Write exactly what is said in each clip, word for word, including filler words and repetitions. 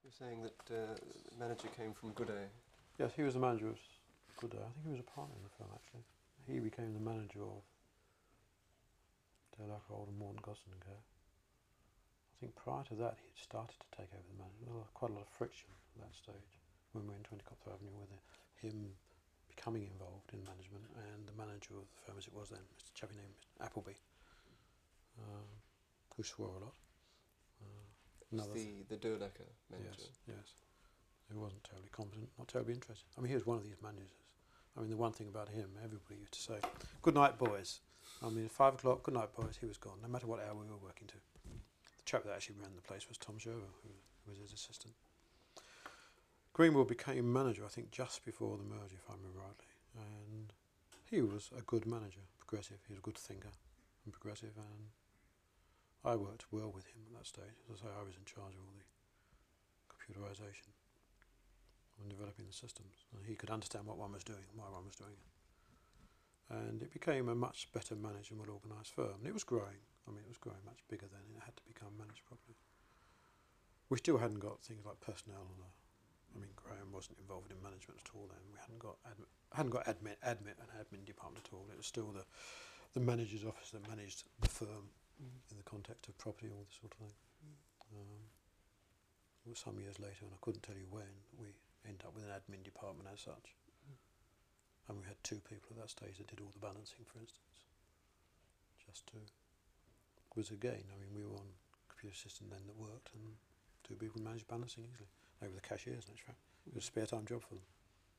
You're saying that uh, the manager came from Gooday. Yes, he was the manager of Gooday. I think he was a partner in the firm actually. He became the manager of Dale Ackroyd and Morton Gosson and Co. I think prior to that he had started to take over the management. There was quite a lot of friction at that stage when we were in twenty Copthall Avenue with him becoming involved in management and the manager of the firm as it was then, Mister Chappie named Appleby, um, who swore a lot. Uh, the the Durlacher manager. Yes, yes. Who wasn't terribly competent, not terribly interested. I mean, he was one of these managers. I mean, the one thing about him, everybody used to say, "Good night, boys." I mean, at five o'clock, "Good night, boys." He was gone, no matter what hour we were working to. The chap that actually ran the place was Tom Sherver, who, who was his assistant. Greenwood became manager, I think, just before the merger, if I remember rightly, and he was a good manager, progressive. He was a good thinker and progressive, and I worked well with him at that stage. As I say, I was in charge of all the computerisation and developing the systems, and he could understand what one was doing and why one was doing it. And it became a much better managed and well organised firm. And it was growing. I mean, it was growing much bigger then. It had to become managed properly. We still hadn't got things like personnel. And, uh, I mean, Graham wasn't involved in management at all then. We hadn't got admin, hadn't got admin, admin and admin department at all. It was still the the manager's office that managed the firm mm. in the context of property, all this sort of thing. Mm. Um, it was some years later, and I couldn't tell you when, we ended up with an admin department as such. Mm. And we had two people at that stage that did all the balancing, for instance. Just two. It was again, I mean, we were on a computer system then that worked, and two people managed balancing easily. They were the cashiers, in actual fact. It was a spare time job for them.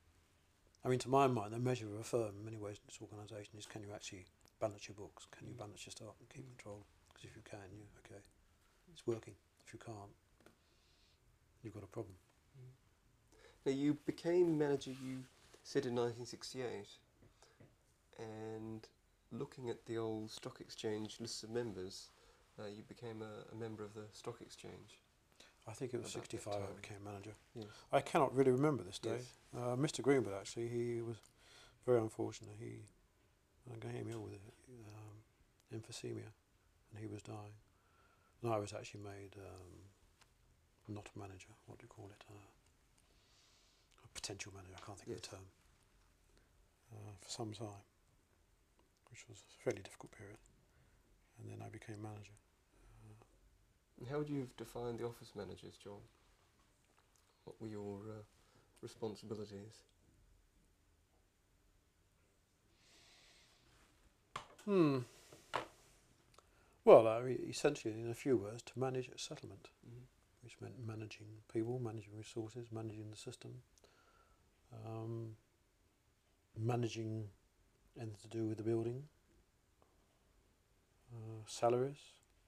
I mean, to my mind, the measure of a firm, in many ways, in its organisation, is can you actually balance your books? Can you balance your stock and keep control? Because if you can, you okay, it's working. If you can't, you've got a problem. Now, you became manager, you said, in nineteen sixty-eight, and looking at the old stock exchange list of members, uh, you became a, a member of the stock exchange. I think it was sixty-five I became manager. Yes. I cannot really remember this day. Yes. Uh, Mister Greenwood, actually, he was very unfortunate. He uh, came ill with um, emphysema, and he was dying. And I was actually made um, not a manager, what do you call it? Uh, a potential manager, I can't think yes. of the term, uh, for some time, which was a fairly difficult period. And then I became manager. And how would you have defined the office managers, John? What were your uh, responsibilities? Hmm. Well, uh, essentially, in a few words, to manage a settlement, mm-hmm. which meant managing people, managing resources, managing the system, um, managing anything to do with the building, uh, salaries.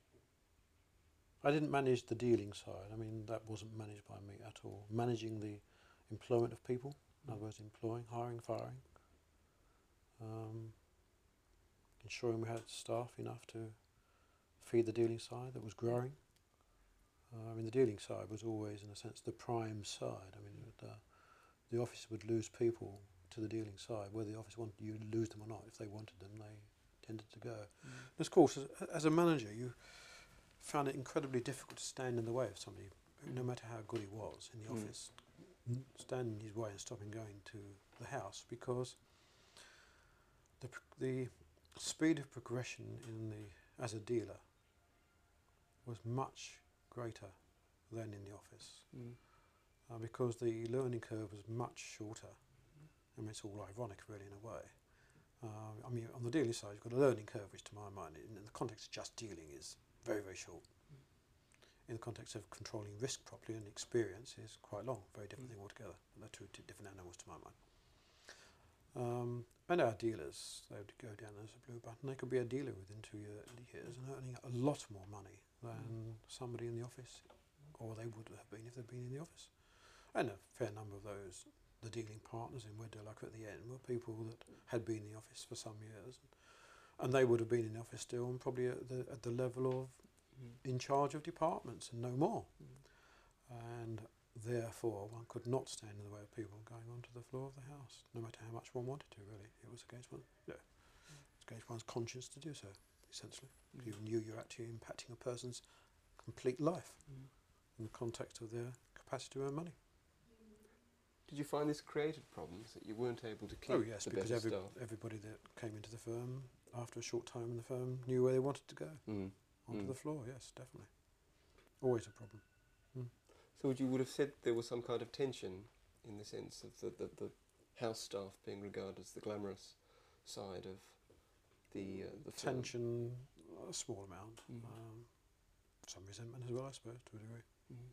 I didn't manage the dealing side. I mean, that wasn't managed by me at all. Managing the employment of people, in other words, employing, hiring, firing, um, ensuring we had staff enough to feed the dealing side that was growing. Uh, I mean, the dealing side was always, in a sense, the prime side. I mean, it would, uh, the office would lose people to the dealing side, whether the office wanted you to lose them or not. If they wanted them, they tended to go. Mm. And of course, as, as a manager, you found it incredibly difficult to stand in the way of somebody, no matter how good he was in the mm. office, stand in his way and stop him going to the house, because the the speed of progression in the as a dealer was much greater than in the office, mm. uh, because the learning curve was much shorter. I mean, it's all ironic, really, in a way. Uh, I mean, on the dealing side, you've got a learning curve, which, to my mind, in, in the context of just dealing, is very, very short. Mm. In the context of controlling risk properly and experience, is quite long. Very different mm. thing altogether. They're two, two different animals, to my mind. Um, and our dealers, they would go down as a blue button. They could be a dealer within two year, years and earning a lot more money than mm. somebody in the office, or they would have been if they'd been in the office. And a fair number of those, the dealing partners in Wed Durlacher at the end, were people that had been in the office for some years, and, and they would have been in the office still, and probably at the at the level of mm. in charge of departments and no more. Mm. And therefore, one could not stand in the way of people going onto the floor of the house, no matter how much one wanted to. Really, it was against one. No, mm. it's against one's conscience to do so. Essentially, mm. you knew you're actually impacting a person's complete life mm. in the context of their capacity to earn money. Did you find this created problems that you weren't able to keep Oh yes, the because better every, staff? everybody that came into the firm, after a short time in the firm, knew where they wanted to go, Mm. onto Mm. the floor, yes, definitely. Always a problem. Mm. So would you would have said there was some kind of tension in the sense of the, the, the house staff being regarded as the glamorous side of the uh, the firm? Tension, a small amount. Mm. Um, some resentment as well, I suppose, to a degree. Mm.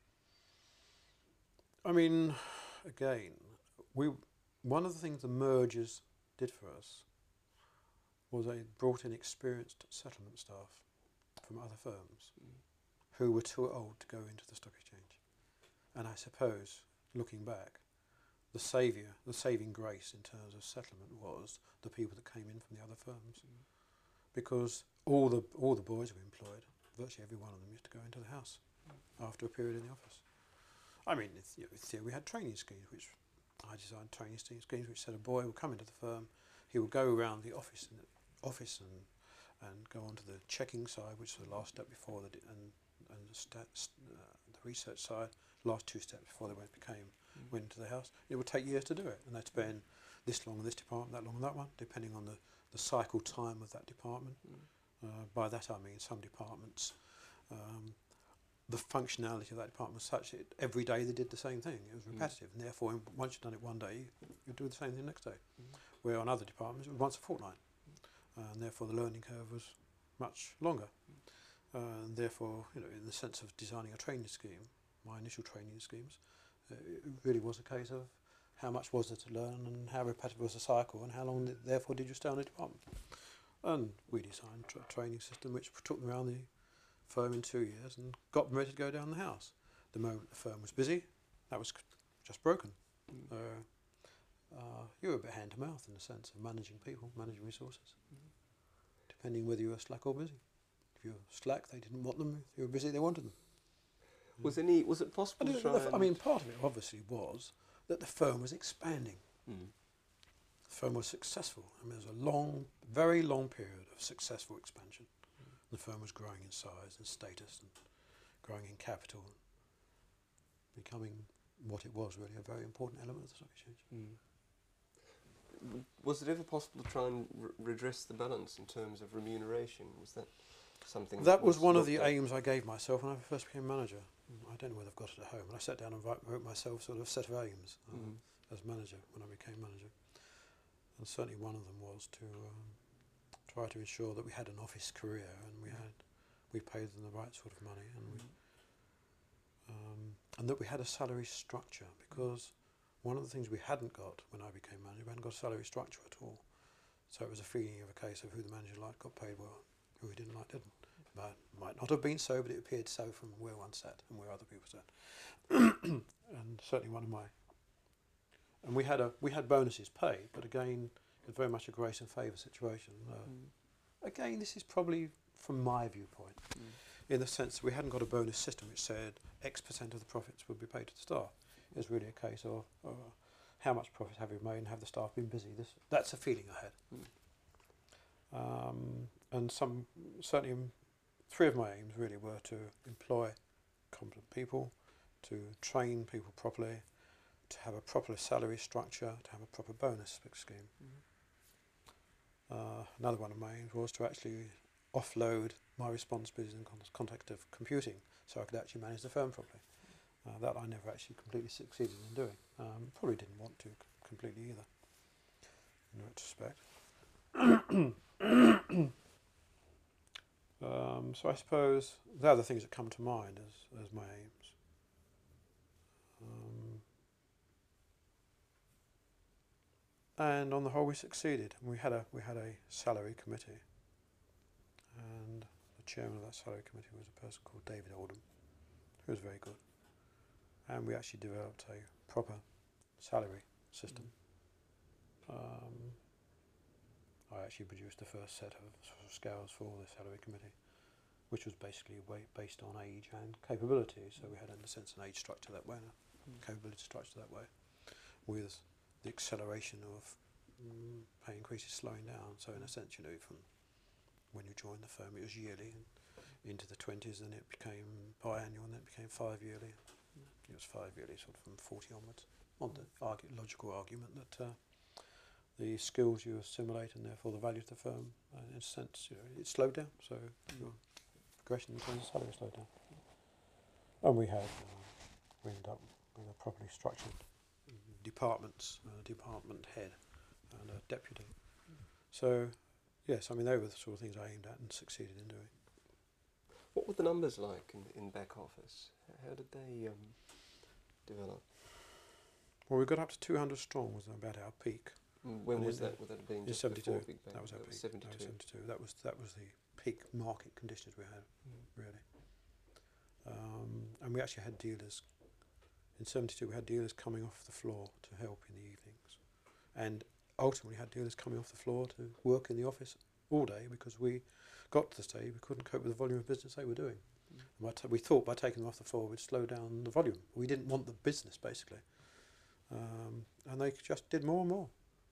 I mean, again, we one of the things the mergers did for us was they brought in experienced settlement staff from other firms Mm. who were too old to go into the stock exchange. And I suppose, looking back, the saviour, the saving grace in terms of settlement was the people that came in from the other firms, Mm. because all the all the boys we employed, virtually every one of them used to go into the house after a period in the office. I mean, it's, you know, it's, we had training schemes, which I designed training schemes which said a boy would come into the firm, he would go around the office and office and and go on to the checking side, which was the last step before the d- and and the, stats, uh, the research side, last two steps before they went became Mm. went into the house. It would take years to do it, and they'd spend this long in this department, that long in that one, depending on the, the cycle time of that department. Mm. Uh, by that I mean some departments, um, the functionality of that department was such that every day they did the same thing. It was Mm. repetitive, and therefore in- once you've done it one day, you'd do the same thing next day. Mm. Where on other departments it was once a fortnight, uh, and therefore the learning curve was much longer. Uh, and therefore, you know, in the sense of designing a training scheme, my initial training schemes, uh, it really was a case of how much was there to learn and how repetitive was the cycle and how long, th- therefore, did you stay on the department. And we designed a tra- training system which took them around the firm in two years and got them ready to go down the house. The moment the firm was busy, that was c- just broken. Mm. Uh, uh, you were a bit hand to mouth in the sense of managing people, managing resources, Mm. depending whether you were slack or busy. If you were slack, they didn't want them. If you were busy, they wanted them. Was any was it possible And to it- try? the f- I and- mean, part of it obviously was that the firm was expanding. Mm. The firm was successful. I mean, there was a long, very long period of successful expansion. The firm was growing in size and status and growing in capital, becoming what it was really, a very important element of the stock exchange. Mm. W- Was it ever possible to try and re- redress the balance in terms of remuneration? Was that something That was one of the looked at? aims I gave myself when I first became manager. I don't know whether I've got it at home. And I sat down and wrote, wrote myself sort of a set of aims uh, Mm. as manager when I became manager. And certainly one of them was to um, try to ensure that we had an office career and we had we paid them the right sort of money and we um, and that we had a salary structure, because one of the things we hadn't got when I became manager, we hadn't got a salary structure at all. So it was a feeling of a case of who the manager liked got paid well, who he didn't like didn't. But might not have been so, but it appeared so from where one sat and where other people sat. And certainly one of my and we had a we had bonuses paid, but again it was very much a grace and favour situation. Uh, Mm. Again, this is probably from my viewpoint, Mm. in the sense that we hadn't got a bonus system which said X percent of the profits would be paid to the staff. It was really a case of uh, how much profit have we made and have the staff been busy. This that's a feeling I had. Mm. Um, and some certainly um, three of my aims really were to employ competent people, to train people properly, to have a proper salary structure, to have a proper bonus scheme. Mm. Uh, another one of my aims was to actually offload my responsibilities in the con- context of computing, so I could actually manage the firm properly. Uh, that I never actually completely succeeded in doing. Um, probably didn't want to c- completely either, in retrospect. um, so I suppose the other things that come to mind as, as my aims. Um, and on the whole, we succeeded. We had a we had a salary committee, and the chairman of that salary committee was a person called David Oldham, who was very good. And we actually developed a proper salary system. Um, I actually produced the first set of, sort of scales for the salary committee, which was basically wa- based on age and capability. So we had, in a sense, an age structure that way, and a Mm. capability structure that way, with the acceleration of mm, pay increases slowing down. So in a sense, you know, from when you joined the firm, it was yearly, and into the twenties, then it became biannual, and then it became five yearly. It was justified really sort of from forty onwards on the argue, logical argument that uh, the skills you assimilate and therefore the value of the firm, uh, in a sense, you know, it slowed down. So your progression in terms of salary slowed down. And we had, uh, we ended up with a properly structured departments, a department head and a deputy. So, yes, I mean, they were the sort of things I aimed at and succeeded in doing. What were the numbers like in, in back office? How did they um, develop? Well, we got up to two hundred strong was about our peak. When and was in that? Would that have been in just seventy-two. before Big Bang? That was our That peak. seventy-two. That was seventy-two. That was that was the peak market conditions we had, Mm. really. Um, and we actually had dealers. In seventy-two, we had dealers coming off the floor to help in the evenings, and ultimately had dealers coming off the floor to work in the office all day because we got to the stage we couldn't cope with the volume of business they were doing. Mm. And we thought by taking them off the floor we'd slow down the volume. We didn't want the business, basically. Um, and they just did more and more.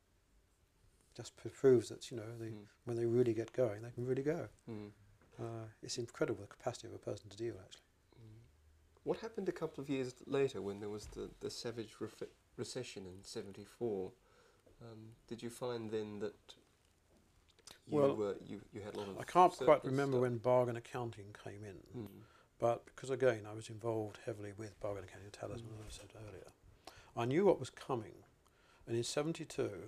Just p- proves that, you know, the, Mm. when they really get going, they can really go. Mm. Uh, it's incredible the capacity of a person to deal, actually. Mm. What happened a couple of years later when there was the, the savage ref- recession in seventy-four? Um, did you find then that you, Well, were, you, you had a lot of I can't quite surplus remember stuff? when bargain accounting came in, Mm. but because, again, I was involved heavily with bargain accounting and Talisman, Mm. as I said earlier, I knew what was coming. And in seventy-two,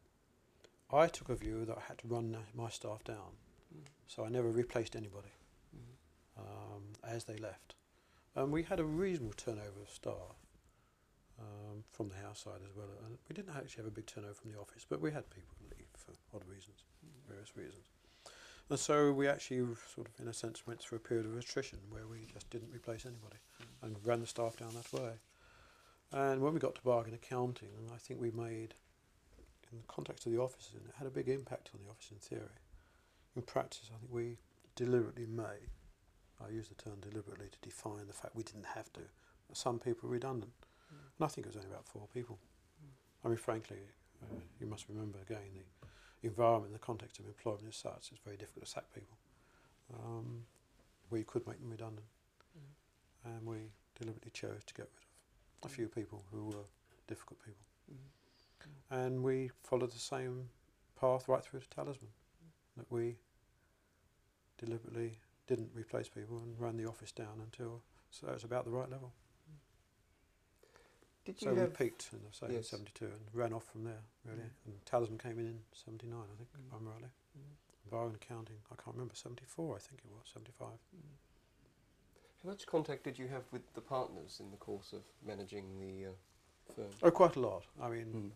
I took a view that I had to run my staff down. Mm. So I never replaced anybody Mm. um, as they left. And we had a reasonable turnover of staff um, from the house side as well. And we didn't actually have a big turnover from the office, but we had people leave for odd reasons, Mm. various reasons. And so we actually sort of, in a sense, went through a period of attrition where we just didn't replace anybody Mm. and ran the staff down that way. And when we got to bargain accounting, and I think we made, in the context of the office, and it had a big impact on the office in theory. In practice, I think we deliberately made, I use the term deliberately to define the fact we didn't have to, some people redundant. Mm. And I think it was only about four people. I mean, frankly, uh, you must remember again, the environment in the context of employment as such, it's very difficult to sack people. Um, we could make them redundant. Mm. And we deliberately chose to get rid of a few people who were difficult people. Mm. And we followed the same path right through to Talisman, that we deliberately didn't replace people and ran the office down until, so it's about the right level. Did you So we have peaked in, say, in yes. seventy-two and ran off from there, really. Mm. And Talisman came in in seventy-nine, I think, Mm. if I'm rightly. Mm. Bargain accounting, I can't remember, seventy-four, I think it was, seventy-five. Mm. How much contact did you have with the partners in the course of managing the uh, firm? Oh, quite a lot. I mean, Mm.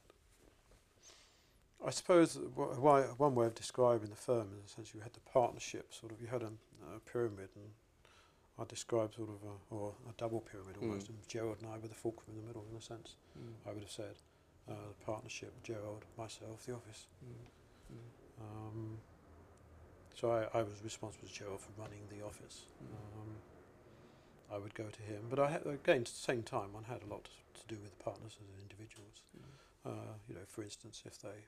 I suppose wh- why, one way of describing the firm is essentially you had the partnership, sort of, you had a, a pyramid, and I described sort of a, or a double pyramid almost, Mm. and Gerald and I were the fulcrum in the middle, in a sense, Mm. I would have said. Uh, the partnership, Gerald, myself, the office. Mm. Mm. Um, so I, I was responsible to Gerald for running the office. Mm. Um, I would go to him, but I had, again, at the same time, one had a lot to do with the partners as individuals. Mm. Uh, you know, for instance, if they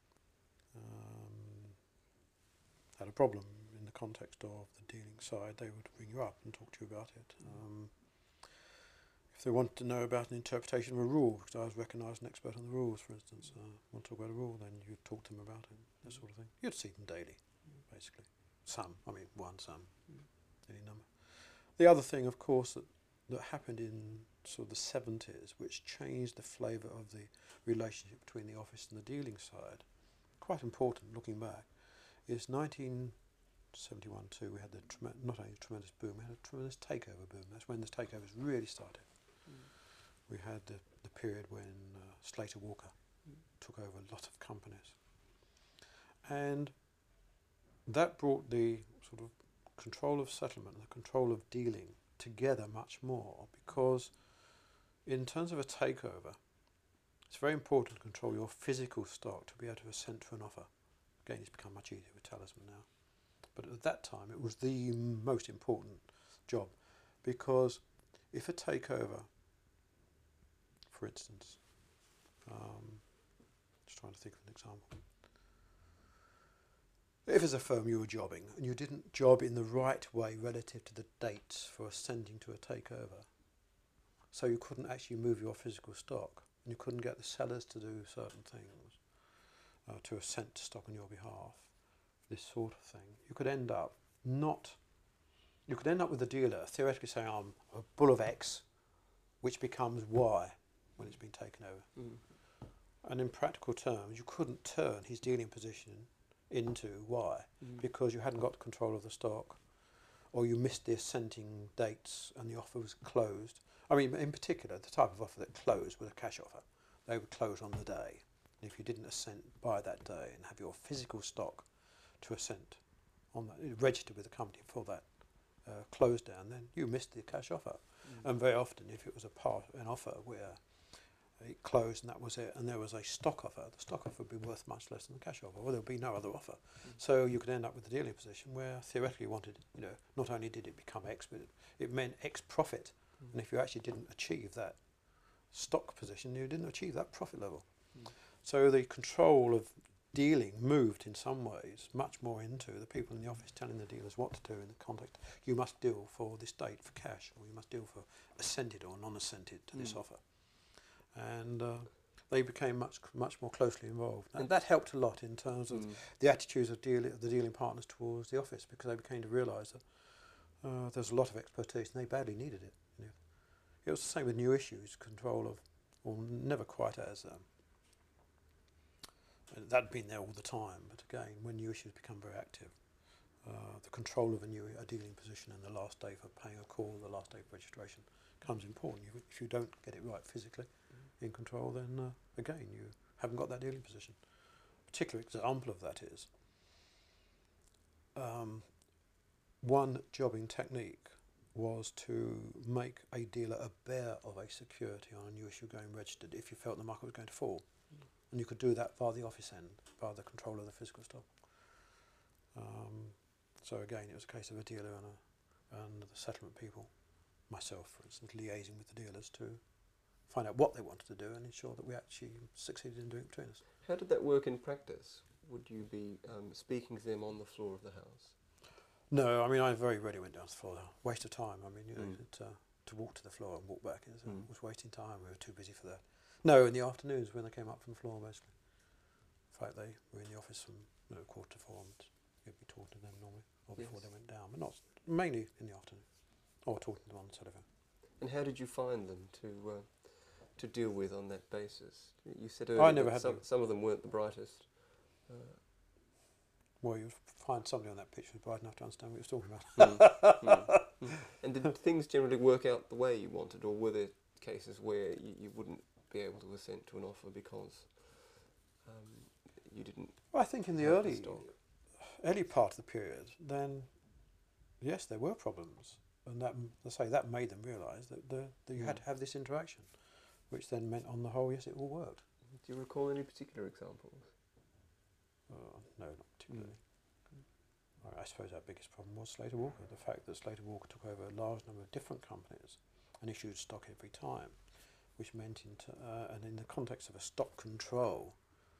um, had a problem in the context of the dealing side, they would ring you up and talk to you about it. Um, if they wanted to know about an interpretation of a rule, because I was recognised an expert on the rules, for instance, uh, want to talk about a rule, then you'd talk to them about it, that sort of thing. You'd see them daily, basically. Some, I mean, one, some, any number. The other thing, of course, that, that happened in sort of the seventies, which changed the flavour of the relationship between the office and the dealing side, quite important looking back, is nineteen seventy-one two, we had the trem- not only a tremendous boom, we had a tremendous takeover boom. That's when the takeovers really started. Mm. We had the, the period when uh, Slater Walker Mm. took over a lot of companies. And that brought the sort of control of settlement and the control of dealing together much more, because in terms of a takeover, it's very important to control your physical stock to be able to assent to an offer. Again, it's become much easier with Talisman now. But at that time, it was the most important job, because if a takeover, for instance, um, just trying to think of an example. If as a firm you were jobbing and you didn't job in the right way relative to the dates for assenting to a takeover, so you couldn't actually move your physical stock, and you couldn't get the sellers to do certain things, uh, to assent to stock on your behalf, this sort of thing. You could end up not, you could end up with the dealer theoretically saying, I'm a bull of X, which becomes Y when it's been taken over. Mm. And in practical terms, you couldn't turn his dealing position into Y Mm. because you hadn't got control of the stock, or you missed the assenting dates and the offer was closed. I mean, in particular, the type of offer that closed was a cash offer. They would close on the day. And if you didn't assent by that day and have your physical stock to assent on that, registered with the company for that uh, close down, then you missed the cash offer. Mm. And very often, if it was a part an offer where it closed and that was it, and there was a stock offer, the stock offer would be worth much less than the cash offer, or there would be no other offer. Mm. So you could end up with a dealing position where theoretically you wanted, you know, not only did it become X, but it, it meant X profit. Mm. And if you actually didn't achieve that stock position, you didn't achieve that profit level. Mm. So the control of dealing moved in some ways much more into the people in the office telling the dealers what to do in the context. You must deal for this date for cash, or you must deal for assented or non-assented to mm. this offer. And uh, they became much much more closely involved. And that helped a lot in terms of mm. the attitudes of deal the dealing partners towards the office, because they became to realise that uh, there's a lot of expertise and they badly needed it. You know. It was the same with new issues, control of, or never quite as, um, that'd been there all the time, but again, when new issues become very active, uh, the control of a new a dealing position and the last day for paying a call, the last day for registration, becomes important. You, if you don't get it right physically, in control, then uh, again you haven't got that dealing position. A particular example of that is um, one jobbing technique was to make a dealer a bearer of a security on a new issue going registered if you felt the market was going to fall. Mm. And you could do that via the office end, via the control of the physical stock. Um, so again, it was a case of a dealer and, a, and the settlement people, myself for instance, liaising with the dealers to find out what they wanted to do and ensure that we actually succeeded in doing it between us. How did that work in practice? Would you be um, speaking to them on the floor of the house? No, I mean, I very rarely went down to the floor. Waste of time. I mean, you know, mm. to, to walk to the floor and walk back is, uh, mm. was wasting time. We were too busy for that. No, in the afternoons when they came up from the floor, basically. In fact, they were in the office from you know, quarter to four, and you'd be talking to them normally, or before yes. they went down, but not mainly in the afternoon, or talking to them on the telephone. And how did you find them to uh, to deal with on that basis? You said earlier I never that had some, them. some of them weren't the brightest. Uh, well, you'd find somebody on that pitch who was bright enough to understand what you were talking about. mm, mm, mm. And did things generally work out the way you wanted, or were there cases where you, you wouldn't be able to assent to an offer because um, you didn't? Well, I think in the early, the early part of the period, then yes, there were problems, and that, let's say, that made them realise that, the, that you mm. had to have this interaction, which then meant, on the whole, yes, it all worked. Do you recall any particular examples? Uh, no, not particularly. Mm. I suppose our biggest problem was Slater Walker, the fact that Slater Walker took over a large number of different companies and issued stock every time, which meant, in t uh, and in the context of a stock control,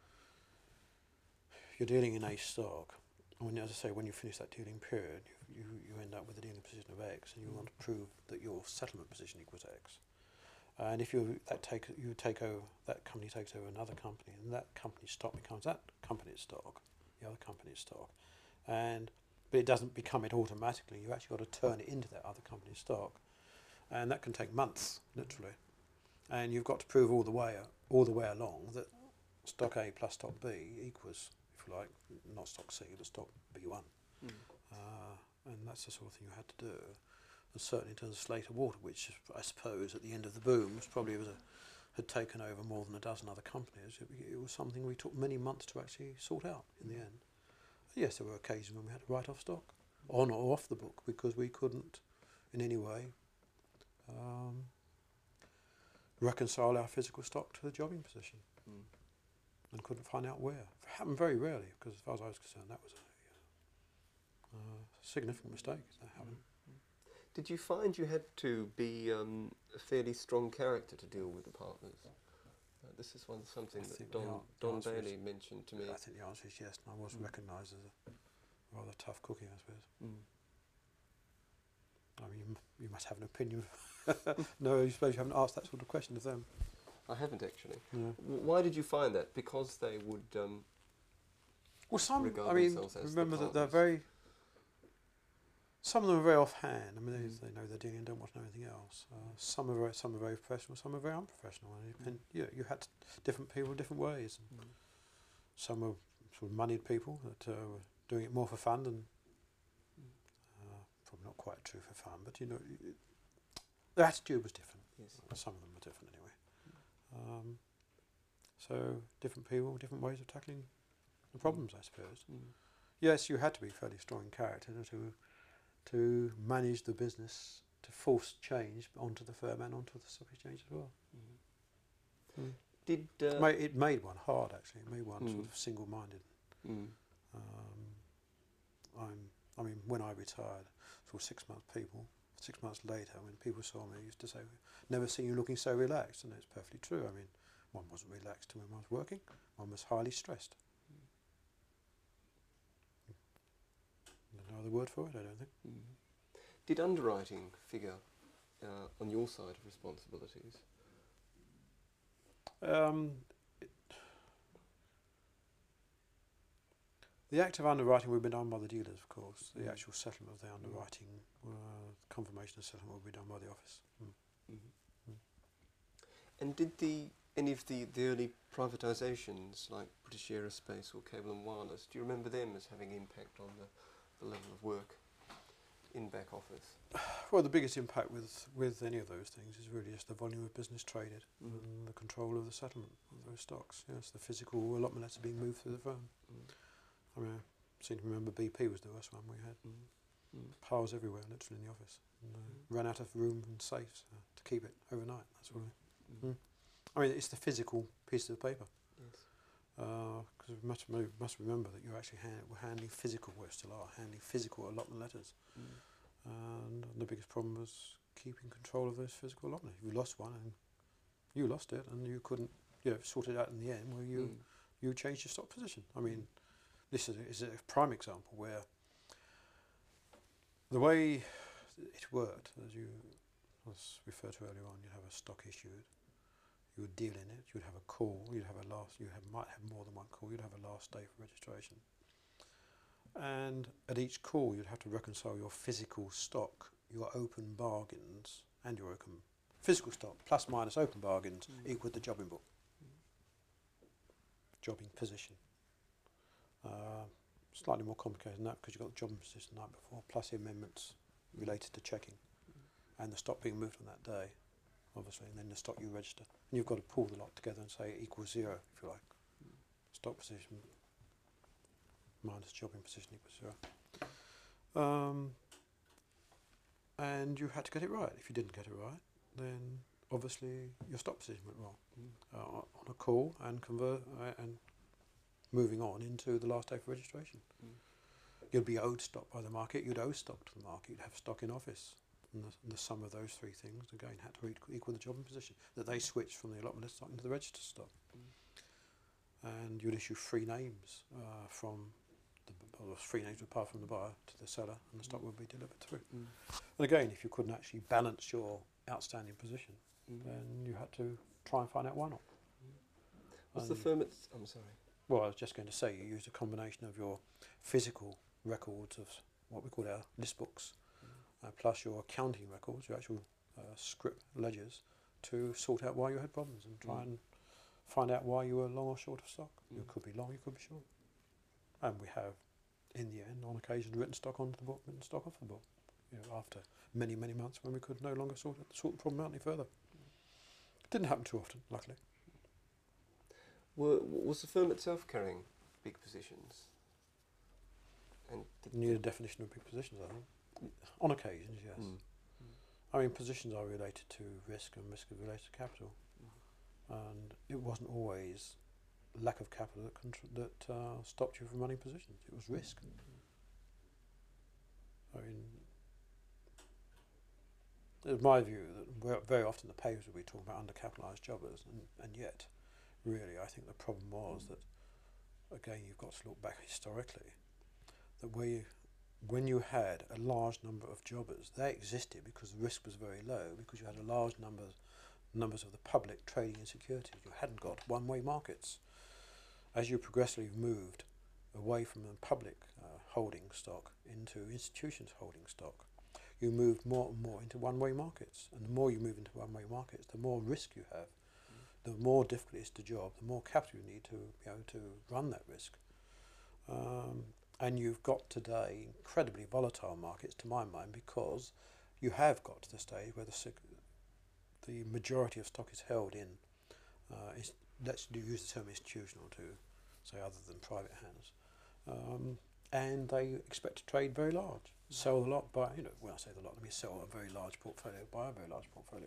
you're dealing in a stock, and when, as I say, when you finish that dealing period, you, you, you end up with a dealing position of X, and you mm. want to prove that your settlement position equals X. And if you that take you take over that company takes over another company, and that company's stock becomes that company's stock, the other company's stock, and but it doesn't become it automatically. You actually got to turn it into that other company's stock, and that can take months, literally. And you've got to prove all the way all the way along that stock A plus stock B equals, if you like, not stock C, but stock B one. Mm. Uh, and that's the sort of thing you had to do. And certainly in terms of Slater Water, which I suppose at the end of the boom was probably was a, had taken over more than a dozen other companies, it, it was something we took many months to actually sort out in the end. Yes, there were occasions when we had to write off stock, on or off the book, because we couldn't in any way um, reconcile our physical stock to the jobbing position, mm. and couldn't find out where. It happened very rarely, because as far as I was concerned, that was a uh, significant mistake that happened. Mm. Did you find you had to be um, a fairly strong character to deal with the partners? Uh, this is one something I that Don, Don Bailey is, mentioned to me. I think the answer is yes, and I was mm. recognised as a rather tough cookie, I suppose. Mm. I mean, you, m- you must have an opinion. No, I suppose you haven't asked that sort of question of them. I haven't actually. No. W- Why did you find that? Because they would um, Well, some, regard I mean, themselves as remember the that they're partners. very, some of them are very offhand. I mean, Mm. they, they know they're doing it and don't want to know anything else. Uh, some are very, some are very professional, some are very unprofessional. And, it depend, you, you had different people different ways. And Mm. some were sort of moneyed people that uh, were doing it more for fun than, uh, probably not quite true for fun, but you know, it, their attitude was different. Yes. Some of them were different anyway. Um, so different people, different ways of tackling the problems, I suppose. Mm. Yes, you had to be fairly strong in character to to manage the business, to force change onto the firm and onto the stock exchange as well. Mm. Mm. Did It, uh, made, it made one hard, actually. It made one sort Mm. of single-minded. mm. Um, I'm, I mean, when I retired, for six months, people, six months later, when people saw me, I used to say, "Never seen you looking so relaxed," and it's perfectly true. I mean, one wasn't relaxed when one was working; one was highly stressed. There's no other word for it, I don't think. Mm. Did underwriting figure uh, on your side of responsibilities? Um, it, the act of underwriting would be done by the dealers, of course. The Mm. actual settlement of the underwriting, uh, confirmation of settlement would be done by the office. Mm. Mm. Mm. And did the any of the, the early privatisations, like British Aerospace or Cable and Wireless, do you remember them as having impact on the, the level of work in back office? Well, the biggest impact with, with any of those things is really just the volume of business traded Mm. and the control of the settlement of those stocks. Yes, the physical allotment letter being moved through the firm. Mm. I mean, I seem to remember B P was the worst one we had. Mm. Mm. Piles everywhere, literally in the office. And, uh, Mm. ran out of room and safes uh, to keep it overnight. That's all. Mm. Mm. I mean, it's the physical piece of paper. Yes. Because we must, we must remember that you're actually hand, we're handling physical, we still are, handling physical allotment letters. Mm. And the biggest problem was keeping control of those physical allotments. You lost one and you lost it and you couldn't, you know, sort it out in the end where you, Mm. you changed your stock position. I mean, this is a, is a prime example where the way it worked, as you was referred to earlier on, you'd have a stock issued, you would deal in it, you'd have a call, you'd have a last, you have, might have more than one call, you'd have a last day for registration. And at each call you'd have to reconcile your physical stock, your open bargains, and your open physical stock, plus minus open bargains, Mm. equal the jobbing book. Jobbing position. Uh, slightly more complicated than that because you've got the jobbing position the night before, plus the amendments related to checking, and the stock being moved on that day, obviously, and then the stock you register. And you've got to pull the lot together and say it equals zero, if you like. Stock position minus jobbing position equals zero. Um, and you had to get it right. If you didn't get it right, then obviously your stock position went wrong. Mm. Uh, on a call and convert uh, and moving on into the last day for registration. Mm. You'd be owed stock by the market, you'd owe stock to the market, you'd have stock in office. And the, and the sum of those three things, again, had to equal, equal the jobbing position, that they switched from the allotment list stock into the register stock. Mm. And you'd issue free names uh, from the, or free names would pass from the buyer to the seller, and the stock Mm. would be delivered through. Mm. And again, if you couldn't actually balance your outstanding position, Mm. then you had to try and find out why not. Was the And- firm at... I'm sorry. Well, I was just going to say, you used a combination of your physical records of what we call our list books, uh, plus your accounting records, your actual uh, script ledgers, to sort out why you had problems and try Mm. and find out why you were long or short of stock. You Mm. could be long, you could be short. And we have, in the end, on occasion, written stock onto the book, written stock off the book, you know, after many, many months when we could no longer sort, it, sort the problem out any further. It didn't happen too often, luckily. Were, was the firm itself carrying big positions? And did Need a definition of big positions, I think. On occasions, yes. Mm. I mean, positions are related to risk, and risk is related to capital. And it wasn't always lack of capital that, contr- that uh, stopped you from running positions. It was risk. I mean, it's my view that ve- very often the papers will be talking about undercapitalised jobbers, and, and yet, really, I think the problem was that, again, you've got to look back historically, that where you, when you had a large number of jobbers, they existed because the risk was very low, because you had a large number numbers of the public trading in securities. You hadn't got one-way markets. As you progressively moved away from the public uh, holding stock into institutions holding stock, you moved more and more into one-way markets. And the more you move into one-way markets, the more risk you have, mm. the more difficult it is to job, the more capital you need to be able to run that risk. Um, and you've got today incredibly volatile markets, to my mind, because you have got to the stage where the the majority of stock is held in, uh, is, let's do use the term institutional to say other than private hands, um, and they expect to trade very large, mm. sell a lot, buy, you know, when I say the lot, let me sell a very large portfolio, buy a very large portfolio.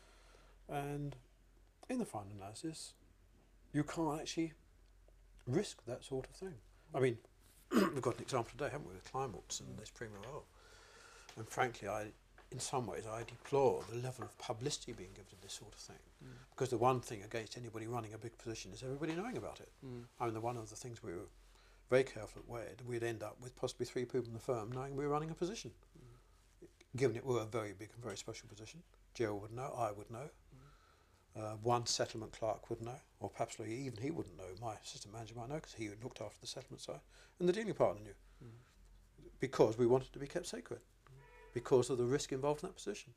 And in the final analysis, you can't actually risk that sort of thing. I mean, we've got an example today, haven't we, with Kleinworts and this Prima Royal. And frankly, I, in some ways, I deplore the level of publicity being given to this sort of thing. Mm. Because the one thing against anybody running a big position is everybody knowing about it. Mm. I mean, the one of the things we were very careful at Wed, we'd end up with possibly three people in the firm knowing we were running a position. Mm. Given it were a very big and very special position, Gerald would know, I would know, mm. uh, one settlement clerk would know, or perhaps even he wouldn't know, my assistant manager might know, because he had looked after the settlement side, and the dealing partner knew. Mm. Because we wanted to be kept sacred. Because of the risk involved in that position.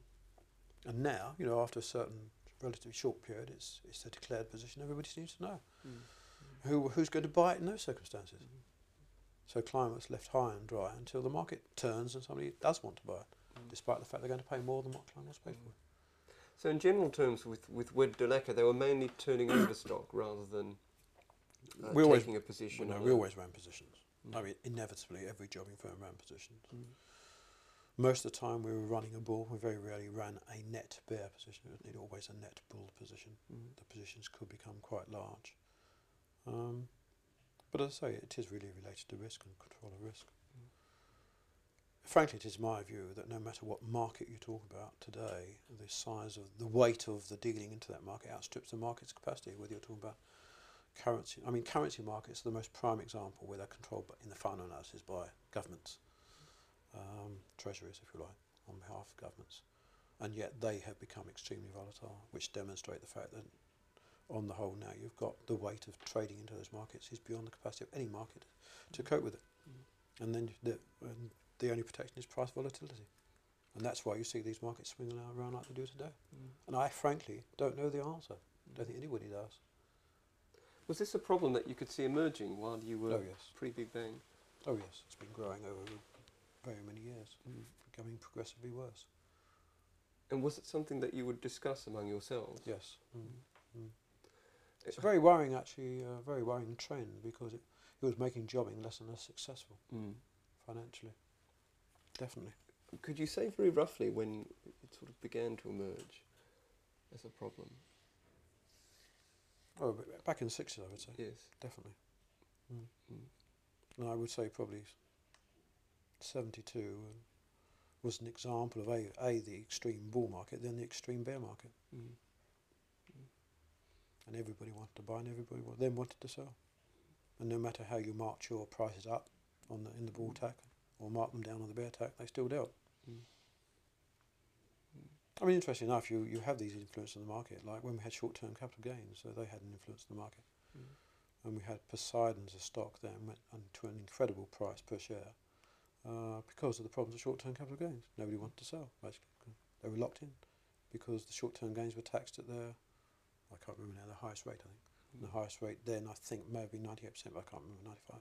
Mm. And now, you know, after a certain relatively short period, it's it's a declared position, everybody seems to know. Mm. Mm. Who Who's going to buy it in those circumstances? Mm. So Kleinworts left high and dry until the market turns and somebody does want to buy it, mm. despite the fact they're going to pay more than what Kleinworts paid mm. for it. So in general terms, with, with Wed de Lacre, they were mainly turning over stock rather than uh, we always, taking a position. Well, no, we always ran positions. Mm. I mean, inevitably, every jobbing firm ran positions. Mm. Most of the time we were running a bull. We very rarely ran a net bear position. It was always a net bull position. Mm. The positions could become quite large. Um, but as I say, it is really related to risk and control of risk. Mm. Frankly, it is my view that no matter what market you talk about today, the size of the weight of the dealing into that market outstrips the market's capacity, whether you're talking about currency. I mean, currency markets are the most prime example where they're controlled by, in the final analysis by governments. Um, treasuries, if you like, on behalf of governments, and yet they have become extremely volatile, which demonstrate the fact that on the whole now you've got the weight of trading into those markets is beyond the capacity of any market to mm. cope with it. Mm. And then the, and the only protection is price volatility, and that's why you see these markets swinging around like they do today. Mm. And I frankly don't know the answer. Mm. Don't think anybody does. Was this a problem that you could see emerging while you were oh, yes. pre-Big Bang? Oh yes, it's been growing over very many years, mm. becoming progressively worse. And was it something that you would discuss among yourselves? Yes. Mm. Mm. It's a very worrying, actually, uh, very worrying trend, because it, it was making jobbing less and less successful mm. financially. Definitely. Could you say very roughly when it sort of began to emerge as a problem? Oh, back in the sixties, I would say. Yes. Definitely. Mm. Mm. And I would say probably seventy-two was an example of a, a the extreme bull market, then the extreme bear market, mm. Mm. and everybody wanted to buy and everybody wa then wanted to sell, and no matter how you march your prices up on the in the bull mm. tack or mark them down on the bear tack, they still dealt. Mm. Mm. I mean, interesting enough, you you have these influences in the market, like when we had short-term capital gains, so they had an influence in the market, mm. and we had Poseidon as a stock then went to an incredible price per share. Uh, because of the problems of short-term capital gains. Nobody wanted to sell, basically. They were locked in because the short-term gains were taxed at their, I can't remember now, the highest rate, I think. Mm. The highest rate then, I think, may have been ninety-eight percent, but I can't remember, ninety-five.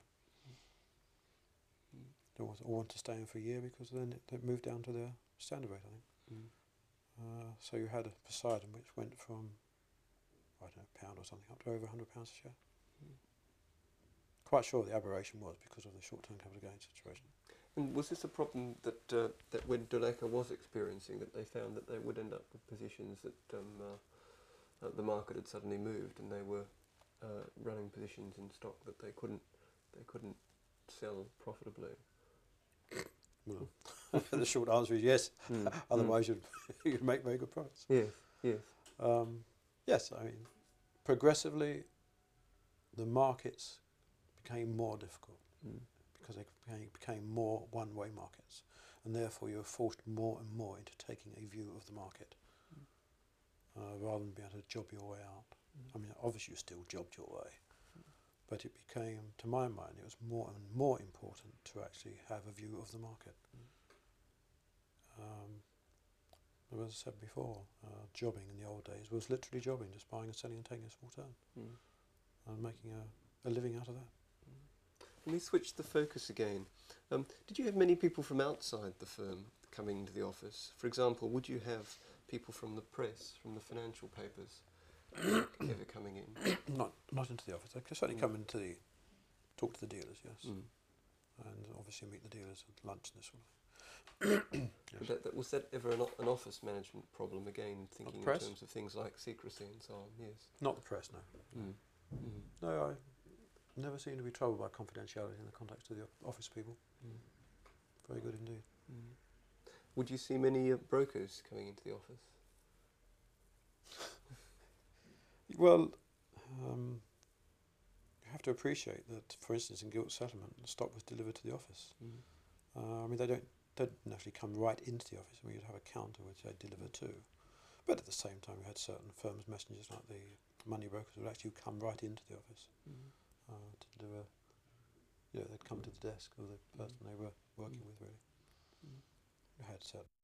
Mm. They all wanted to stay in for a year because then it, it moved down to their standard rate, I think. Mm. Uh, so you had a Poseidon which went from, I don't know, a pound or something, up to over one hundred pounds a share. Mm. Quite sure the aberration was because of the short-term capital gains situation. And was this a problem that uh, that Wed de Lacre was experiencing, that they found that they would end up with positions that um, uh, uh, the market had suddenly moved and they were uh, running positions in stock that they couldn't they couldn't sell profitably? Well, the short answer is yes. Mm. Otherwise, mm. you'd you'd make very good profits. Yes, yes, um, yes. I mean, progressively, the markets became more difficult. Mm. because they became, became more one-way markets, and therefore you were forced more and more into taking a view of the market uh, rather than being able to job your way out. I mean, obviously you still jobbed your way, but it became, to my mind, it was more and more important to actually have a view of the market. Um, as I said before, uh, jobbing in the old days was literally jobbing, just buying and selling and taking a small turn, Mm. and making a, a living out of that. Let me switch the focus again. Um, did you have many people from outside the firm coming to the office? For example, would you have people from the press, from the financial papers, ever coming in? Not not into the office. They could certainly Mm. come into the talk to the dealers, yes, Mm. and obviously meet the dealers at lunch and this sort of thing. But that, that, was that ever an, o- an office management problem again, thinking in press? terms of things like secrecy and so on? Yes. Not the press, no. Mm. Mm. No, I never seem to be troubled by confidentiality in the context of the o- office people. Mm. Very good indeed. Mm. Would you see many uh, brokers coming into the office? Well, um, you have to appreciate that, for instance, in gilt settlement, the stock was delivered to the office. Mm. Uh, I mean, they don't don't actually come right into the office. I mean, you'd have a counter which they deliver to. But at the same time, we had certain firms' messengers, like the money brokers, would actually come right into the office Mm. uh, to deliver. You know, they'd come to the desk of the person they were working with, really. Mm. We had certain